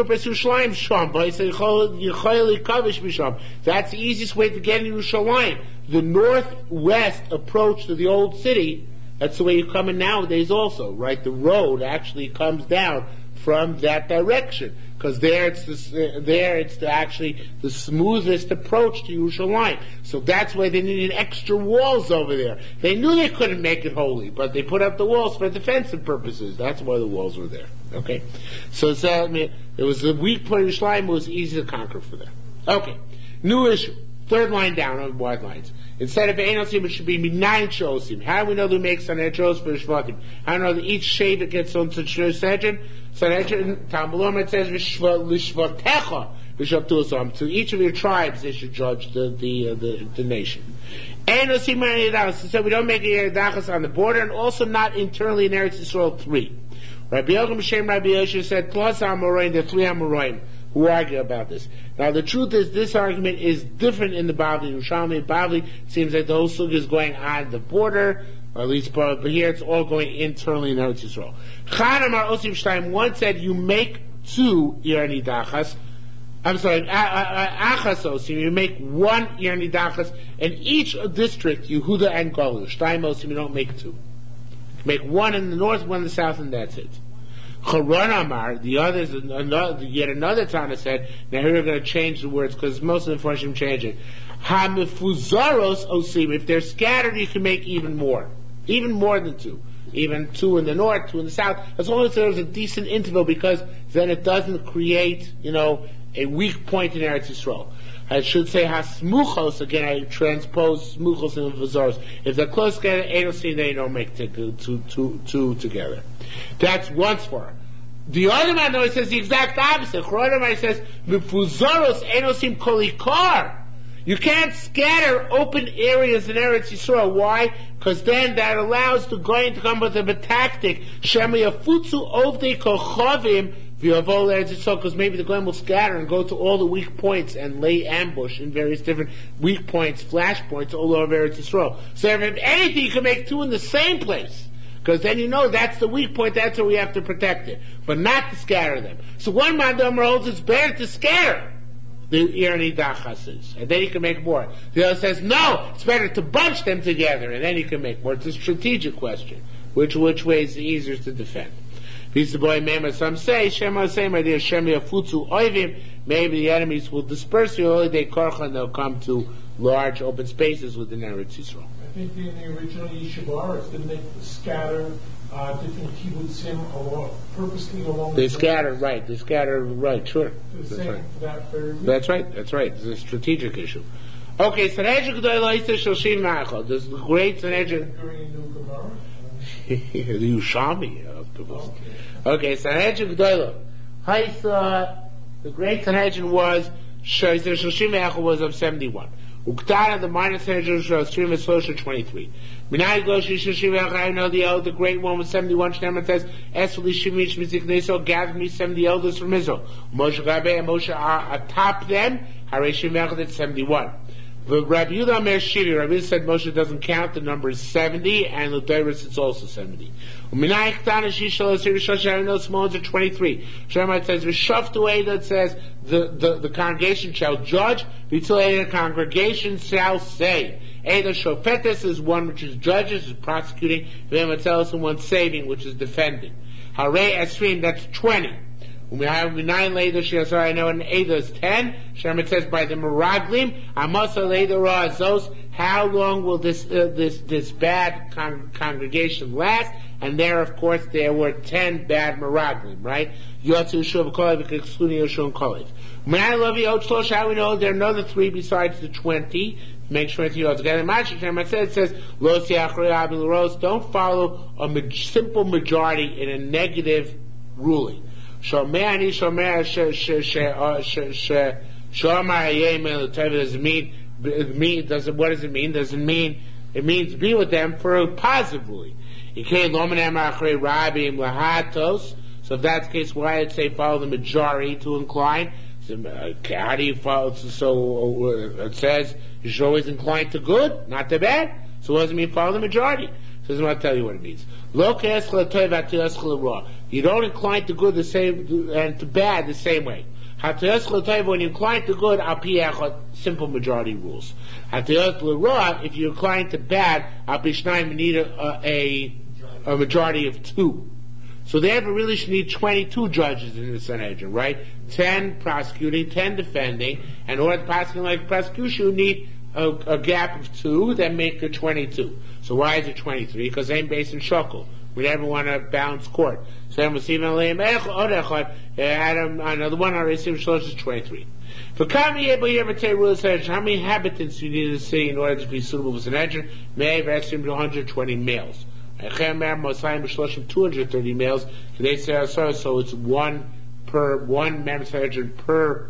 the easiest way to get into Yerushalayim. The northwest approach to the old city. That's the way you come in nowadays also, right? The road actually comes down from that direction. Because there it's actually the smoothest approach to Yerushalayim. So that's why they needed extra walls over there. They knew they couldn't make it holy, but they put up the walls for defensive purposes. That's why the walls were there. Okay? So it was the weak point of Yerushalayim, it was easy to conquer for them. Okay. New issue. Third line down on wide lines. Instead of Einosim, it should be 9 Shosim. How do we know they make Sanhedros for Shvatim? How do we know that each Shevet gets on to Sanhedrin? Sanhedrin, Talmud it says, Lishvatecha, to each of your tribes they should judge the nation. Einosim Yeridachas, so we don't make Yeridachas on the border, and also not internally in Eretz Yisrael 3. Rabbi Yochanan B'Shem Rabbi Yosha said, plus Amoraim, the 3 Amoraim, who argue about this. Now the truth is, this argument is different in the Bavli. Yerushalmi Bavli seems like the whole sugi is going on the border, or at least, but here it's all going internally in Eretz Yisrael. Chanamar Osim Shtaim once said, you make 2 Yerni Dachas. I'm sorry, Achas Osim, you make 1 Yerni Dachas, and each district, Yehuda and Galu, Shtaim Osim, you don't make 2. You make 1 in the north, 1 in the south, and that's it. Charon Amar, the others, yet another Tana said, now here we're going to change the words, because most of the Farshim change it. Hamifuzaros Osim, if they're scattered, you can make even more than 2. Even 2 in the north, 2 in the south, as long as there's a decent interval, because then it doesn't create, a weak point in Eretz Yisrael. I should say hasmuchos, again I transpose smuchos and vazaros. If they're close together, Einosim, they don't make 2 together. That's once for her. The other man, though, says the exact opposite. Chronomai says, Mifuzaros Einosim kolikar. You can't scatter open areas in Eretz Yisrael. Why? Because then that allows the Goyim to come with a tactic. Shema yafutzu ovdei kochavim v'yavol Eretz Yisrael. Because maybe the Goyim will scatter and go to all the weak points and lay ambush in various different weak points, flash points all over Eretz Yisrael. So if anything, you can make 2 in the same place. Because then that's the weak point, that's where we have to protect it. But not to scatter them. So one Mandamar holds it's better to scatter the Irani Dachases, and then you can make more. The other says, no, it's better to bunch them together, and then you can make more. It's a strategic question. Which way is the easier to defend? Some say, Shema say, my dear, Shema Futsu Oivim, maybe the enemies will disperse you, only they korcha, and they'll come to large open spaces within Eretz Yisrael. I think in the original Yeshivaris, didn't they scatter different kibbutzim purposely along They scatter, right, sure. That's right. For that very reason. That's right. It's a strategic issue. Okay, Sanhedrin G'dayla Yisrael Shoshim Ma'achal. There's the great Sanhedrin. During a new Gemara? The Yushami. Okay, Sanhedrin G'dayla. The great Sanhedrin was, Shoshim Ma'achal was of 71. Uktana, the minor Sanhedrin, shows 23. Minai Goshi Shishivach, I know the great one with 71. Shneman says, Esfali Shimish Mizik Neso, gather me 70 elders from Israel. Moshe Rabbe and Moshe are atop them. Hareshimach, that's 71. The Rabbi Yehuda Omer Shiri, Rabbi Yehuda said Moshe doesn't count, the number is 70, and the Doris it's also 70. Minai Chtana Shishal Asir Shosh, I know small ones are 23. Shemai says, V'shoftu Eidah, it says, the congregation shall judge, V'til Eidah, the congregation shall say. Eidah Shofetes is one which is judges, is prosecuting, V'ematzelos and one saving, which is defending. Harei Esrim, that's 20. We have 9 later, I know an Eidah is 10. Sherman says by the Meraglim, Amasa later Azos, how long will this bad congregation last? And there, of course, there were 10 bad Meraglim, right? Yotzu Yeshua B'Kolev, excluding Yeshua and Kolev. When I love you, Otzlosh, how we know there are another 3 besides the 20. Make sure it's all together. It says, don't follow a simple majority in a negative ruling. Shomer what does it mean? Does it mean it means be with them for a positive ruling? So if that's the case, why did it say follow the majority to incline? So, how do you follow? So it says you should always incline to good, not to bad. So what does it mean follow the majority? So I'm going to tell you what it means. You don't incline to good the same and to bad the same way. When you incline to good, simple majority rules. If you incline to bad, you need a majority of 2. So they really should need 22 judges in the Sanhedrin, right? 10 prosecuting, 10 defending, and in order to prosecute like prosecution, you need a gap of 2 that make it 22. So why is it 23? Because they ain't based in Shokol. We never want to balance court. So I'm receiving another one. I receive Shlosh is 23. For how many inhabitants you need to see in order to be suitable for Sanhedrin? May have estimated 120 males. 230 males. Today so it's one member Sanhedrin per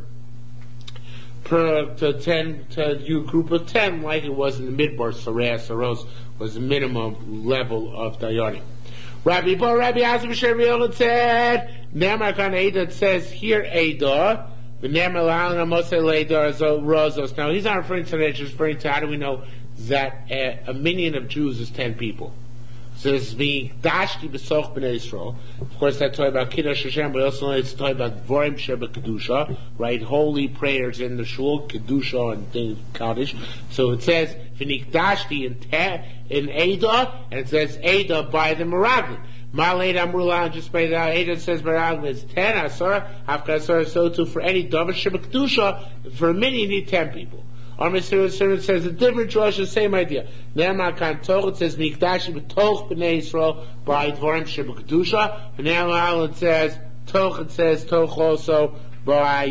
to 10 to you group of 10, like it was in the Midbar. Saros was the minimum level of Dayanim. Rabbi Azim Sherriel said, Nemar Kan Eidah says here Eidah, the Nemar La'alna Moshe Leidar Rozos. Now he's not referring to that, he's referring to how do we know that a minion of Jews is 10 people. So it's being dashki b'soch b'nei Yisrael. Of course, that's talking about Kiddush Hashem, but also it's talking about Dvorim Sheba Kedusha, right? Holy prayers in the shul, Kedusha and things, Kaddish. So it says v'nik dashki in Eidah, and it says Eidah by the Meraglim. Maled Amrullah, just by that, Eidah says Meraglim is 10 Asara, Hafka Asara, so too for any Davar Sheba Kedusha, for a mini you need 10 people. Our Mr. says a different Josh, the same idea. Ne'emar kan toch, it says mikdash b'toch b'nei Yisrael by dvorim sheb'kedusha. And now it says toch also by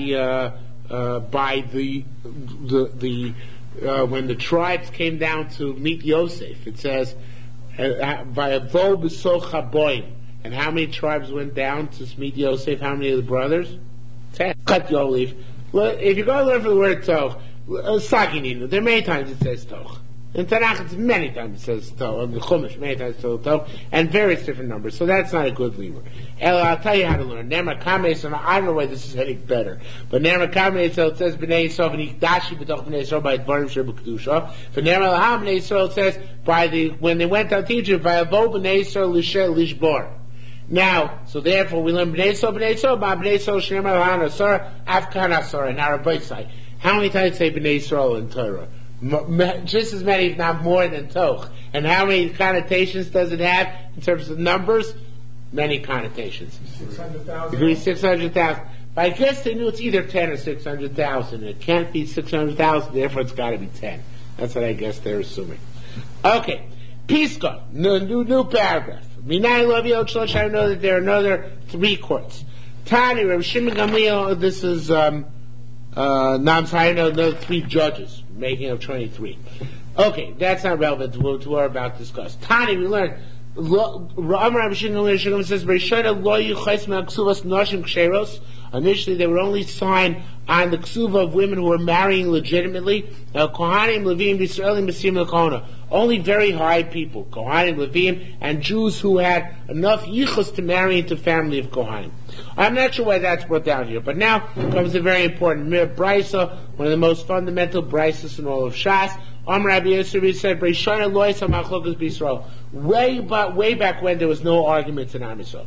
the when the tribes came down to meet Yosef. It says by a vo b'soch haboim. And how many tribes went down to meet Yosef? How many of the brothers? 10. Cut your leaf. If you go learn for the word toch. Sagininu. There are many times it says Toch. In Tanakh, it's many times it says Toch. In the Chumash, many times it says Toch. And various different numbers. So that's not a good limud. I'll tell you how to learn. Nemar Kames, and I don't know why this is any better. But Nemar Kames, it says B'nai Yisrael, v'nikdashi b'toch B'nai Yisrael, by Dvarim Sheba Kedusha. For Nemar Laham B'nai Yisrael, it says, when they went out to Egypt, v'yavo B'nai Yisrael l'shel lishbor. Now, so therefore we learn B'nai Yisrael, by B'nai Yisrael, Shneimar Lahan Asar, Afkan Asar, in our Beisai. How many times say B'nai Yisrael in Torah? Just as many, if not more than Toch. And how many connotations does it have in terms of numbers? Many connotations. 600,000. 600,000. But I guess they knew it's either 10 or 600,000. It can't be 600,000, therefore it's got to be 10. That's what I guess they're assuming. Okay. Piska. New paragraph. Minai Lavi Otshosh, I know that there are another 3 courts. Tani, Rav Shimon Gamliel, this is, I know another 3 judges, making up 23. Okay, that's not relevant to what we're about to discuss. Tani, we learned, says, Initially, they would only sign on the ksuva of women who were marrying legitimately. Now, Kohanim, Levim, Yisraelim, Mesim, Lakona. Only very high people, Kohanim, Levim, and Jews who had enough yichus to marry into family of Kohanim. I'm not sure why that's brought down here, but now comes a very important brisa, one of the most fundamental brises in all of Shas. Rabbi Yosef said, way back when there was no argument in Am Yisrael.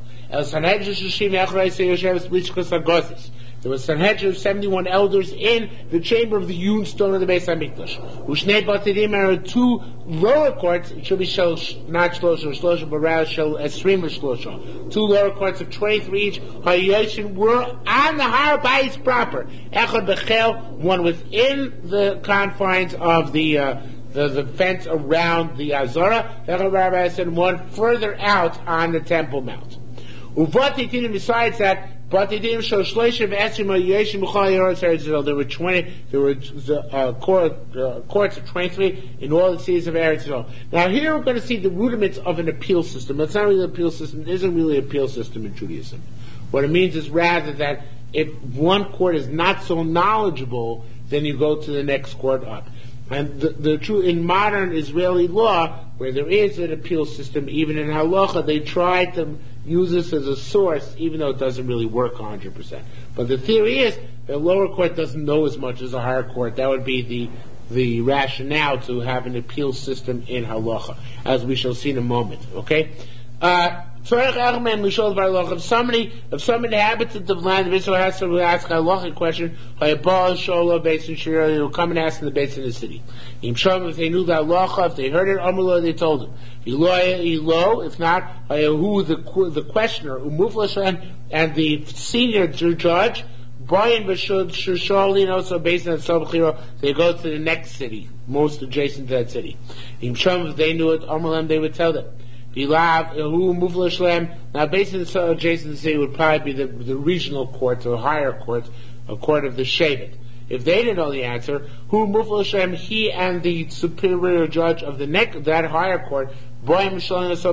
There was Sanhedrin of 71 elders in the chamber of the hewn stone of the Beis HaMikdash. Ushnei Batidim are two lower courts, it should be not Shlosha, but rather Esrim Shlosha. Two lower courts of 23 each, Hayoshin were on the Har Bayis proper. Echad Bechel, one within the confines of the fence around the Azara, and one further out on the Temple Mount. Besides that, but they didn't show Shloshim Esrim Yeshim B'chal Yeretz Eretz Yisrael. There were courts of 23 in all the cities of Eretz Yisrael. Now here we're going to see the rudiments of an appeal system. It's not really an appeal system. It isn't really an appeal system in Judaism. What it means is rather that if one court is not so knowledgeable, then you go to the next court up. And the truth in modern Israeli law, where there is an appeal system, even in halacha, they try to use this as a source, even though it doesn't really work 100%. But the theory is the lower court doesn't know as much as a higher court. That would be the rationale to have an appeal system in halacha, as we shall see in a moment. Okay. If some inhabitant of land of Israel has to ask a halachic question, he'll come and ask in the base of the city. If they knew the halacha, if they heard it, they told him. If not, who the questioner, and the senior judge, Brian Bashud also based on Sabachiro, they go to the next city, most adjacent to that city. If they knew it, they would tell them. Now, based on the adjacent to the city would probably be the regional court or higher court, a court of the Shevet. If they didn't know the answer, he and the superior judge of that higher court, they'll go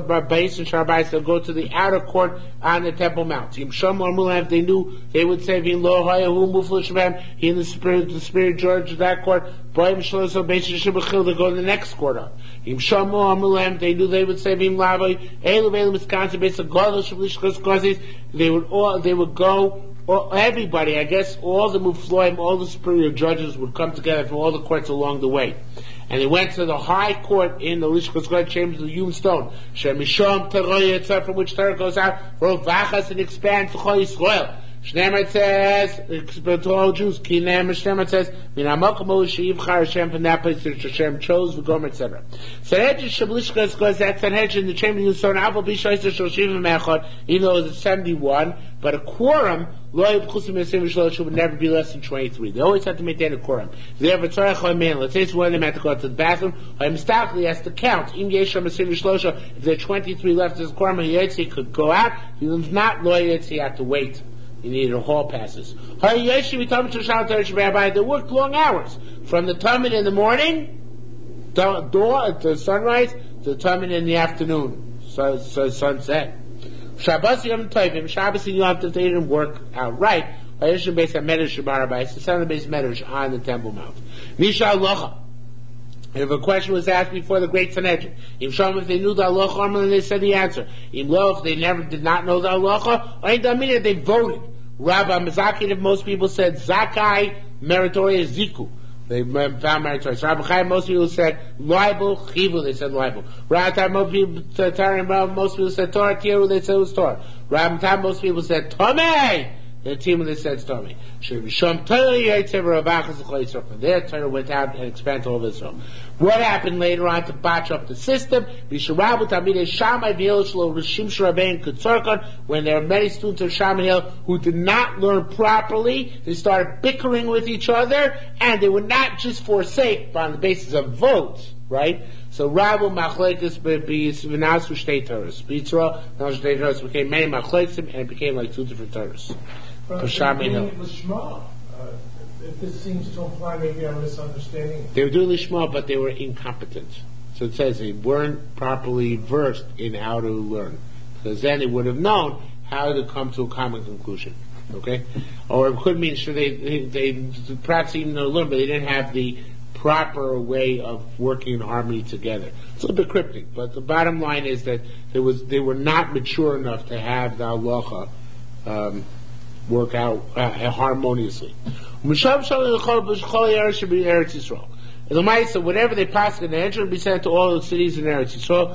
to the outer court on the Temple Mount. If they knew, they would say, he and the superior judge of that court, they go to the next court up. They knew, they would say, they would go, everybody, I guess, all the mufloim, all the superior judges would come together from all the courts along the way. And they went to the high court in the Lishkas chambers of the hewn stone. Shemishom Teroya, from which Torah goes out, Vachas and expands to Chol Yisrael. Shneimar says, to all Jews, Shneimar says, Minamokamu Sheivchar Hashem, from that place which Hashem chose, V'gomer, etc. Sanhedrin Shablishkas goes that Sanhedrin in the chamber of the hewn stone, Abel Bishoyster Shoshivim Mechot, even though it was 71, but a quorum, would never be less than 23. They always have to maintain a quorum. If they have a tzarech man, let's say it's one of them had to go to the bathroom, he has to count. If there are 23 left as a quorum, he could go out. If he was not loyal, he had to wait. He needed a hall passes. They worked long hours. From the Talmud in the morning, to sunrise, to the Talmud in the afternoon, sunset. Shabbos Yom Tovim, Shabbos and Yom Tov, they didn't work outright. It's the sound of the base medrash on the Temple Mount. Misha Alocha. If a question was asked before the great Sanhedrin, if they knew the halacha, then they said the answer. If they never did not know the halacha, they voted. Rabbi Mazakin, if most people said Zakai, meritorious Ziku. They found meritorious. Rabbi Chaim, most people said libel, chivu, they said libel. Rabbi Tam, most people said Torah, Tiru, they said it was Torah. Rabbi Tam, most people said Tomei. The team when they said Tomei. From there, Torah went out and expanded all of Israel. What happened later on to botch up the system? When there are many students of Shammai who did not learn properly, they started bickering with each other, and they would not just forsake, but on the basis of votes, right? So Rabbi Machlekes v'nasu shtei Torahs. B'Yisrael, now shtei Torahs became many Machlekes, and it became like two different Torahs. This seems to imply maybe I'm misunderstanding. They were doing Lishma, but they were incompetent. So it says they weren't properly versed in how to learn. Because then they would have known how to come to a common conclusion. Okay, or it could mean sure they perhaps even know a little bit. They didn't have the proper way of working in harmony together. It's a little bit cryptic, but the bottom line is that they were not mature enough to have the halacha work out harmoniously. And the Ma'aseh, whatever they pass in the entry, will be sent to all the cities in Eretz Yisrael.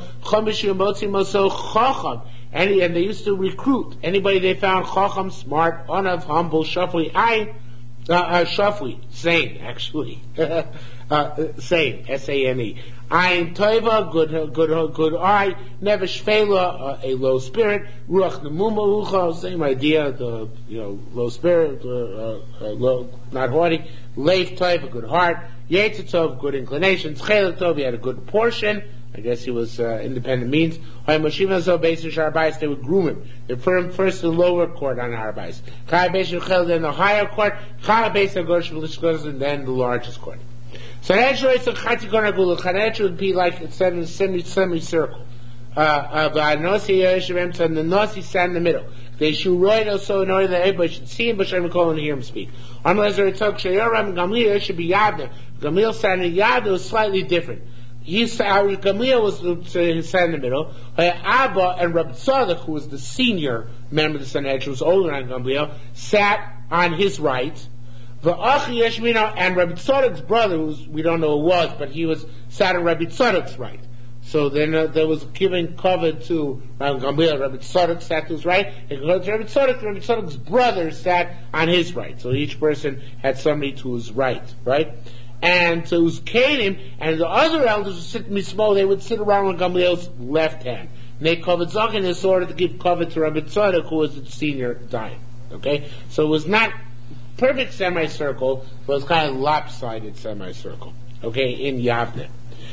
And they used to recruit anybody they found chacham, smart, onav, humble, shafli, shafli, sane, actually. Sane, S-A-N-E. Ayin toiva, good eye. Nevesh shvela, a low spirit. Ruach nemuma ucha, same idea. The low spirit, low, not haughty. Leif toiv, a good heart. Yetzitov, good inclinations. Chelet tov, he had a good portion. I guess he was independent means. They would groom him. They put him first in the lower court on Arbais. Then the higher court. And then the largest court. So Chanech would be like a semicircle. And the Nasi sat in the middle. They should write also in order that everybody should see him, but should call and hear him speak. Gamliel should be Yavne. Gamliel sat in Yavne was slightly different. Gamliel was sat in the middle. Abba and Reb Tzadok, who was the senior member of the Sanhedrin, who was older than Gamliel, sat on his right. And Rabbi Tzadok's brother, who we don't know who was, but he sat on Rabbi Tzadok's right. So then there was giving cover to Gamliel. Rabbi Tzadok sat to his right, and Rabbi Tzadok's brother sat on his right. So each person had somebody to his right, right? And so it was Canim, and the other elders would sit mismo, they would sit around on Gamliel's left hand. And they covered Zach in this order to give cover to Rabbi Tzadok, who was the senior dying. Okay? So it was not perfect semicircle, but it was kind of lopsided semicircle. Okay, in Yavne.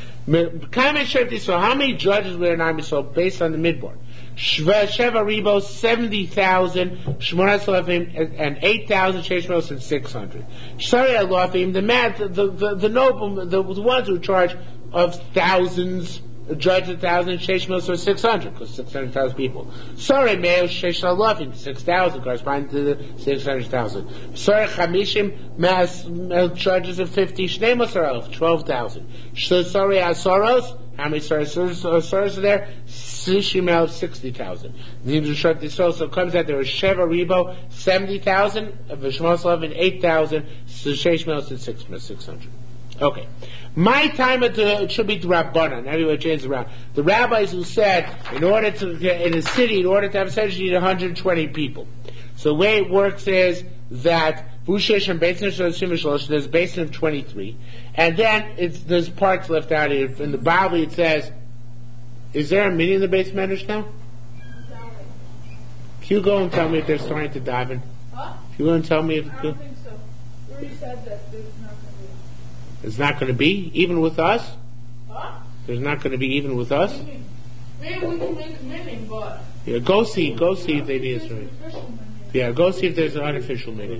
So how many judges were in Am Yisrael based on the midboard? Sheva Ribo, 70,000, Shmonah and 8,000, Sheshmos and 600. Sorry, Alofim, the noble, the ones who charge of thousands, judge 1,000, Sheshmos or 600, because 600,000 people. Sorry, Meo Shesh Alofim, 6,000, corresponding to the 600,000. Sorry, Chamishim, mass judges of 50, Shnemos or 12,000. Sorry, Asoros, how many Soros are there? Shishimel, 60,000. So it comes out there was Sheva Ribo, 70,000, Vishmos 8,000, Sheshmel and 600. Okay. My time it should be the Rabbanan. Everywhere changes around. The rabbis who said, in order to, in a city, in order to have a center, you need 120 people. So the way it works is that there's a basin of 23, and then there's parts left out here. In the Bible it says, is there a meeting in the base medrash now? Can you go and tell me if they're starting to dive in? Huh? Can you go and tell me if... I don't think so. We already said that there's not going to be. It's not going to be, even with us? Huh? There's not going to be even with us? Maybe we can make a meeting, but... Yeah, go see if they need us. Yeah, go see if there's an unofficial meeting.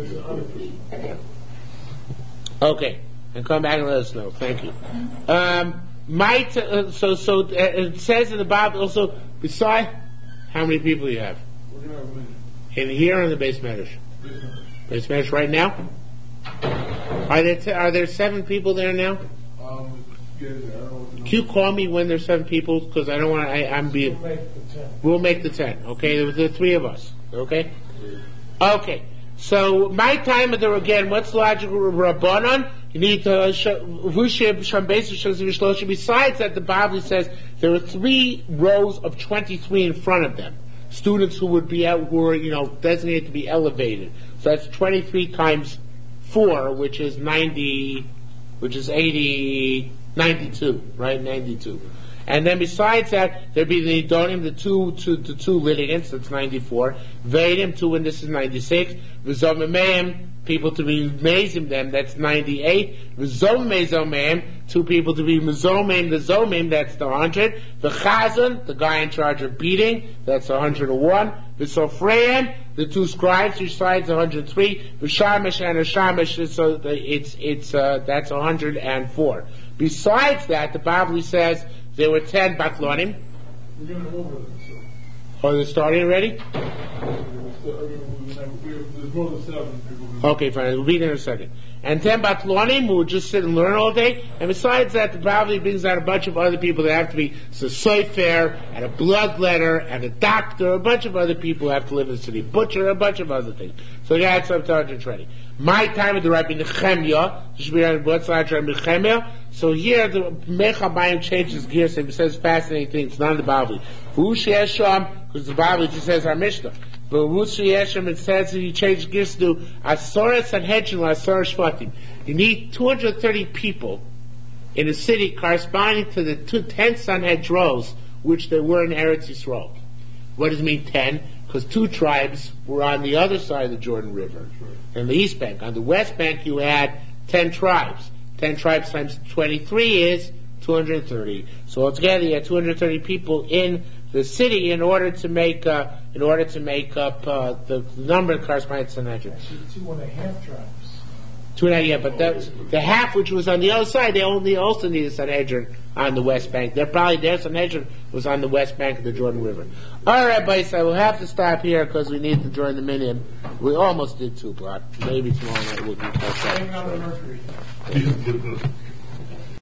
Okay, and come back and let us know. Thank you. It says in the Bible also, beside, how many people you have? In here on the base medrash? Base medrash right now? Are there 7 people there now? Can you call me when there's 7 people? Because I don't want to. We'll make the 10. Okay, there are 3 of us. Okay. Okay. So my time there again. What's the logical Rabbanon? You need to besides that, the Bible says there are 3 rows of 23 in front of them. Students who would be designated to be elevated. So that's 23 times 4, which is 90, which is 80, 92, right? 92. And then besides that, there'd be the Nidonim, the two litigants, that's 94. Vedim, 2 witnesses, 96. V'zomim, people to be mazim them, that's 98. V'zomim, 2 people to be mezomim, the zomim, that's the 100. V'chazan, the guy in charge of beating, that's 101. V'sofreim, the 2 scribes, each side's 103. V'sharmesh and a sharmesh, so that's 104. Besides that, the Bible says there were 10 baklonim. We're going over this. Oh, they're starting already? There's more than 7 people. Okay, fine. We'll be there in a second. And 10 Batlonim who will just sit and learn all day. And besides that, the Bavli brings out a bunch of other people that have to be a soifer, and a bloodletter, and a doctor, a bunch of other people who have to live in the city, butcher, a bunch of other things. So he had some 220. My time with the Rabbi Nechemia, so here the Mechabayim changes gears and says fascinating things, not the Bavli. Because the Bavli just says our Mishnah. But Rushi Yeshem, it says that he changed gears to Asora Sanhedrin or Asora Shvatim. You need 230 people in a city corresponding to the 10 Sanhedros, which there were in Eretz Yisrael. What does it mean 10? Because 2 tribes were on the other side of the Jordan River, in the East Bank. On the West Bank, you had 10 tribes. 10 tribes times 23 is 230. So altogether, you had 230 people in the city in order to make up the number corresponding to Sanhedrin. Actually, 2.5 tribes. 2.5, yeah, but the half which was on the other side, they also needed Sanhedrin on the West Bank. Their Sanhedrin was on the West Bank of the Jordan River. All right, boys, I will have to stop here because we need to join the minyan. We almost did 2 o'clock. Maybe tomorrow night we'll do that. Hang on the Mercury.